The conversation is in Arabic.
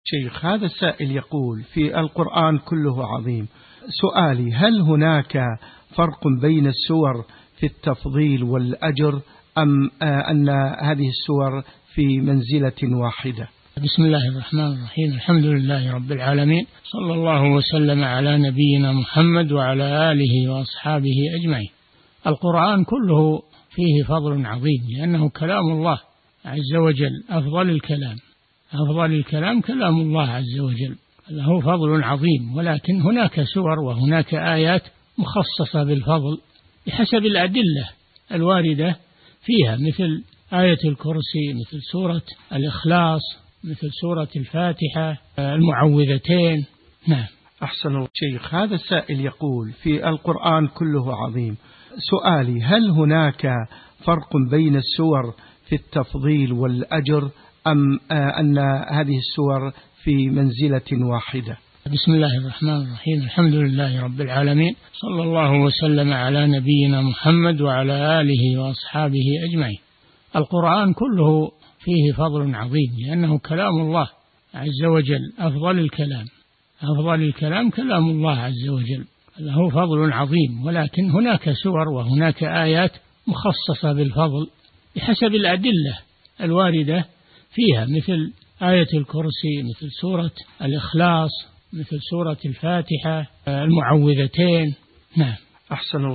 شيخ، هذا السائل يقول: في القرآن كله عظيم، سؤالي: هل هناك فرق بين السور في التفضيل والأجر، أم أن هذه السور في منزلة واحدة؟ بسم الله الرحمن الرحيم. الحمد لله رب العالمين، صلى الله وسلم على نبينا محمد وعلى آله وأصحابه أجمعين. القرآن كله فيه فضل عظيم، لأنه كلام الله عز وجل. أفضل الكلام كلام الله عز وجل، له فضل عظيم. ولكن هناك سور وهناك آيات مخصصة بالفضل بحسب الأدلة الواردة فيها، مثل آية الكرسي، مثل سورة الإخلاص، مثل سورة الفاتحة، المعوذتين. نعم. أحسن الله. شيخ، هذا السائل يقول: في القرآن كله عظيم، سؤالي: هل هناك فرق بين السور في التفضيل والأجر، أم أن هذه السور في منزلة واحدة؟ بسم الله الرحمن الرحيم. الحمد لله رب العالمين، صلى الله وسلم على نبينا محمد وعلى آله وأصحابه أجمعين. القرآن كله فيه فضل عظيم، لأنه كلام الله عز وجل. أفضل الكلام كلام الله عز وجل، له فضل عظيم. ولكن هناك سور وهناك آيات مخصصة بالفضل بحسب الأدلة الواردة فيها، مثل آية الكرسي، مثل سورة الإخلاص، مثل سورة الفاتحة، المعوذتين. نعم. أحسن الله.